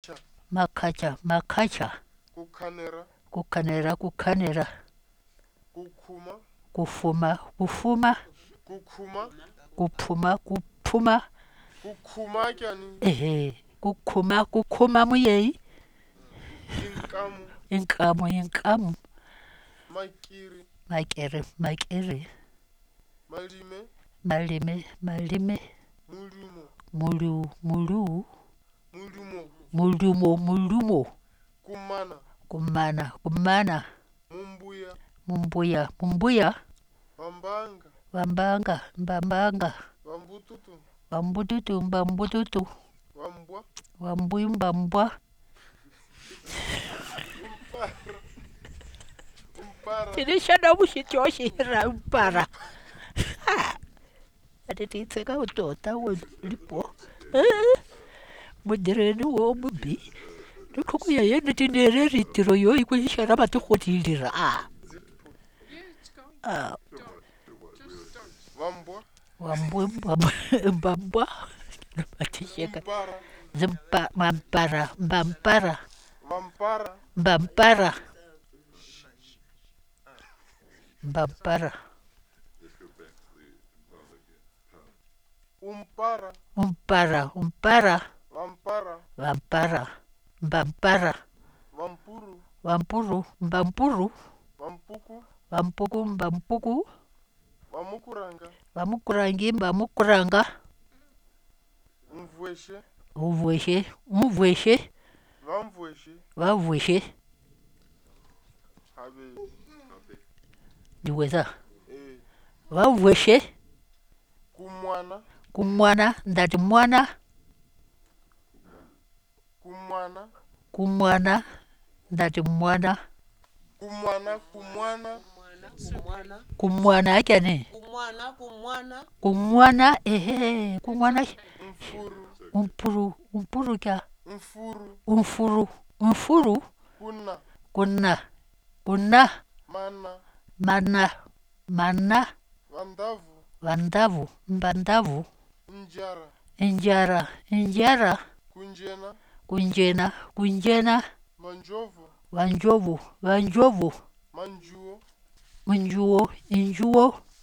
Makacha, makacha. Kukhanera. Kukhanera. Kukhuma. Kufuma, kufuma. Kukhuma. Kuphuma. Kukhuma kyani. Kukhuma muyeyi. Inkamu. Inkamu. Makiri. Makere. Malime. Mulumo. Kumana. Mumbuya. Mbambanga. Mbambututu. Mbambwa. Tirishana mushityoshira umpara. Atititseka utota lipo. Mudireni wo mubi. Nukuya yene tinere ritiro yo ikwishara batukotilira. Mbambwa. Batisheka. Mampara. Umpara. Vampara. Vampuru. Vampuku. Vamukuranga. Umvweshe. Vavweshe. Ndiweza. Vavweshe. Kumwana. Ndati mwana. Kumwana. Ndati mwana. Kumwana kyani. Kumwana. Kumwana. Umpuru kya. Umfuru. Kuna. Mana. Mbandavu. Injara. Kunjena. Wanjovu. Injuo.